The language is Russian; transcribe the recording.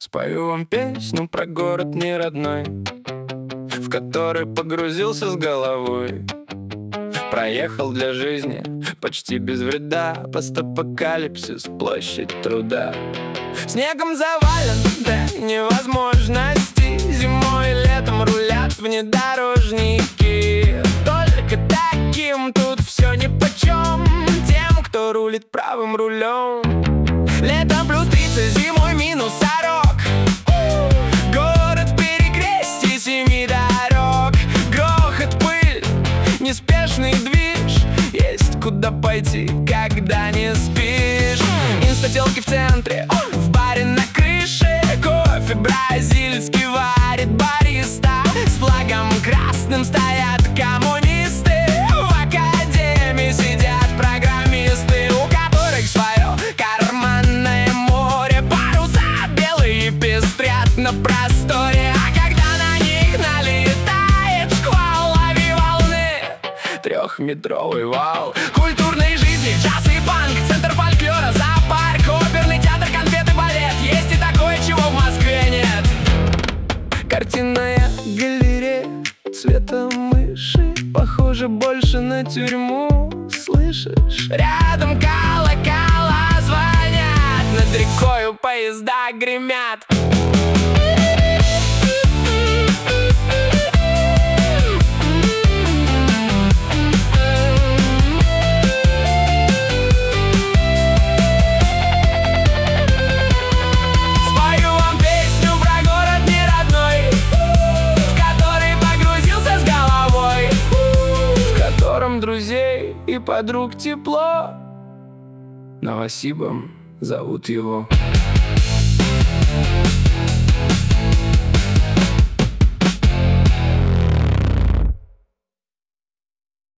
Спою вам песню про город неродной, в который погрузился с головой. Проехал для жизни почти без вреда, постапокалипсис, площадь труда. Снегом завален до невозможности, зимой и летом рулят внедорожники. Только таким тут все нипочем, тем, кто рулит правым рулем. Летом плюс 30, зимой минус 40. Город в перекрестье 7 дорог. Грохот, пыль, неспешный движ. Есть куда пойти, когда не спишь. Инстателки в центре, в баре на крыше. Кофе бразильский варит бариста. С флагом красным стоят коммунисты. В академии сидят программисты, у которых свое карманное море. Паруса белые пестрят на просторе. А когда на них налетает шквал, лови волны, 3-метровый вал культурной жизни, джаз и панк, центр фольклора, зоопарк, оперный театр, конфеты, балет. Есть и такое, чего в Москве нет. Картинная галерея цвета мыши, похоже больше на тюрьму. Слышишь? Рядом колокола звонят, над рекою поезда гремят. Друзей и подруг тепло, Новосибом зовут его.